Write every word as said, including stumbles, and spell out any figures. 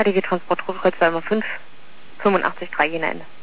K D G Transport Rufkreuz zwei fünf, fünfundachtzig drei, Jena Ende.